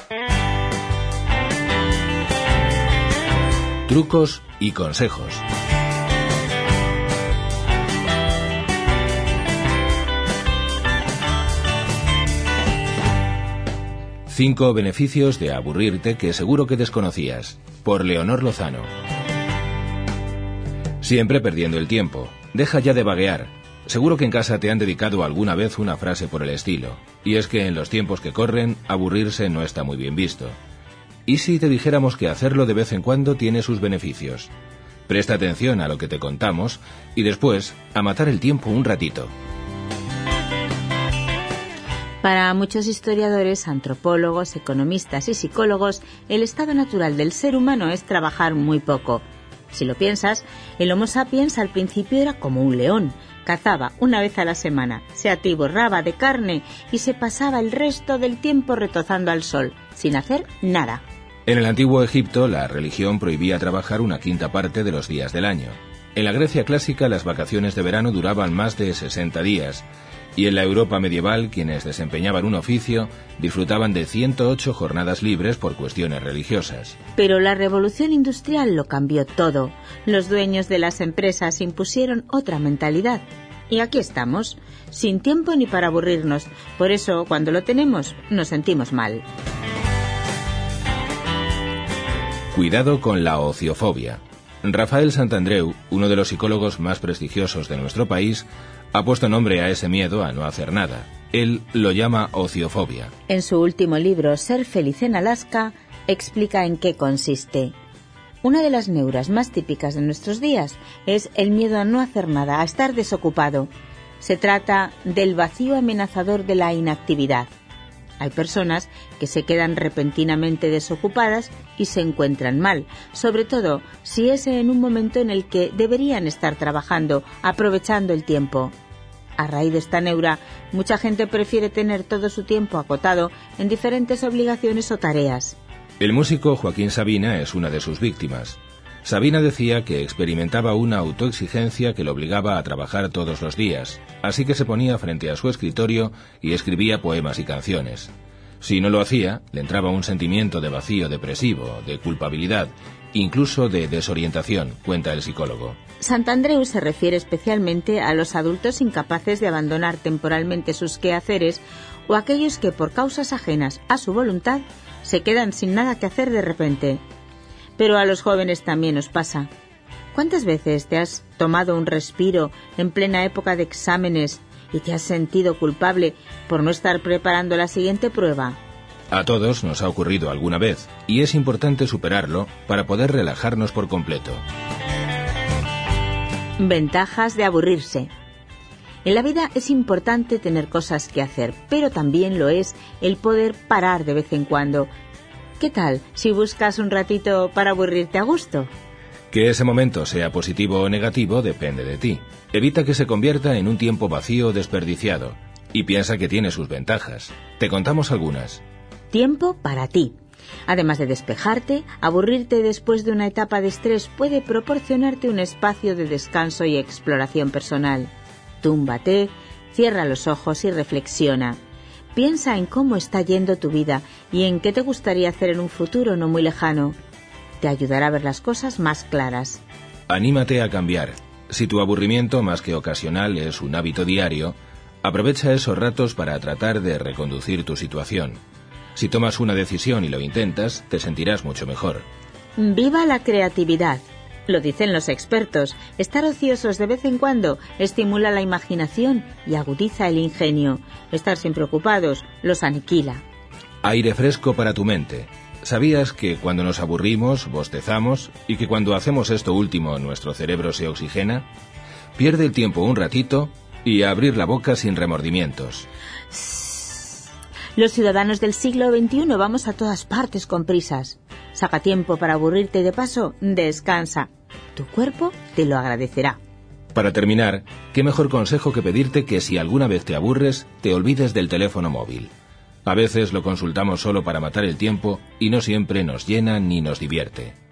Trucos y consejos. Cinco beneficios de aburrirte que seguro que desconocías. Por Leonor Lozano. Siempre perdiendo el tiempo. Deja ya de vaguear. Seguro que en casa te han dedicado alguna vez una frase por el estilo. Y es que en los tiempos que corren, aburrirse no está muy bien visto. ¿Y si te dijéramos que hacerlo de vez en cuando tiene sus beneficios? Presta atención a lo que te contamos y después a matar el tiempo un ratito. Para muchos historiadores, antropólogos, economistas y psicólogos, el estado natural del ser humano es trabajar muy poco. Si lo piensas, el Homo sapiens al principio era como un león. Cazaba una vez a la semana, se atiborraba de carne y se pasaba el resto del tiempo retozando al sol, sin hacer nada. En el antiguo Egipto, la religión prohibía trabajar una quinta parte de los días del año. En la Grecia clásica, las vacaciones de verano duraban más de 60 días. Y en la Europa medieval, quienes desempeñaban un oficio disfrutaban de 108 jornadas libres por cuestiones religiosas. Pero la revolución industrial lo cambió todo. Los dueños de las empresas impusieron otra mentalidad. Y aquí estamos, sin tiempo ni para aburrirnos. Por eso, cuando lo tenemos, nos sentimos mal. Cuidado con la ociofobia. Rafael Santandreu, uno de los psicólogos más prestigiosos de nuestro país, ha puesto nombre a ese miedo a no hacer nada. Él lo llama ociofobia. En su último libro, Ser feliz en Alaska, explica en qué consiste. Una de las neuras más típicas de nuestros días es el miedo a no hacer nada, a estar desocupado. Se trata del vacío amenazador de la inactividad. Hay personas que se quedan repentinamente desocupadas y se encuentran mal, sobre todo si es en un momento en el que deberían estar trabajando, aprovechando el tiempo. A raíz de esta neura, mucha gente prefiere tener todo su tiempo acotado en diferentes obligaciones o tareas. El músico Joaquín Sabina es una de sus víctimas. Sabina decía que experimentaba una autoexigencia que lo obligaba a trabajar todos los días, así que se ponía frente a su escritorio y escribía poemas y canciones. Si no lo hacía, le entraba un sentimiento de vacío depresivo, de culpabilidad, incluso de desorientación, cuenta el psicólogo. Santandreu se refiere especialmente a los adultos incapaces de abandonar temporalmente sus quehaceres o aquellos que por causas ajenas a su voluntad se quedan sin nada que hacer de repente. Pero a los jóvenes también nos pasa. ¿Cuántas veces te has tomado un respiro en plena época de exámenes y te has sentido culpable por no estar preparando la siguiente prueba? A todos nos ha ocurrido alguna vez, y es importante superarlo para poder relajarnos por completo. Ventajas de aburrirse. En la vida es importante tener cosas que hacer, pero también lo es el poder parar de vez en cuando. ¿Qué tal si buscas un ratito para aburrirte a gusto? Que ese momento sea positivo o negativo depende de ti. Evita que se convierta en un tiempo vacío o desperdiciado y piensa que tiene sus ventajas. Te contamos algunas. Tiempo para ti. Además de despejarte, aburrirte después de una etapa de estrés puede proporcionarte un espacio de descanso y exploración personal. Túmbate, cierra los ojos y reflexiona. Piensa en cómo está yendo tu vida y en qué te gustaría hacer en un futuro no muy lejano. Te ayudará a ver las cosas más claras. Anímate a cambiar. Si tu aburrimiento más que ocasional es un hábito diario, aprovecha esos ratos para tratar de reconducir tu situación. Si tomas una decisión y lo intentas, te sentirás mucho mejor. Viva la creatividad. Lo dicen los expertos. Estar ociosos de vez en cuando estimula la imaginación y agudiza el ingenio. Estar siempre ocupados los aniquila. Aire fresco para tu mente. ¿Sabías que cuando nos aburrimos, bostezamos y que cuando hacemos esto último nuestro cerebro se oxigena? Pierde el tiempo un ratito y a abrir la boca sin remordimientos. Los ciudadanos del siglo XXI vamos a todas partes con prisas. Saca tiempo para aburrirte y de paso, descansa. Tu cuerpo te lo agradecerá. Para terminar, qué mejor consejo que pedirte que si alguna vez te aburres, te olvides del teléfono móvil. A veces lo consultamos solo para matar el tiempo y no siempre nos llena ni nos divierte.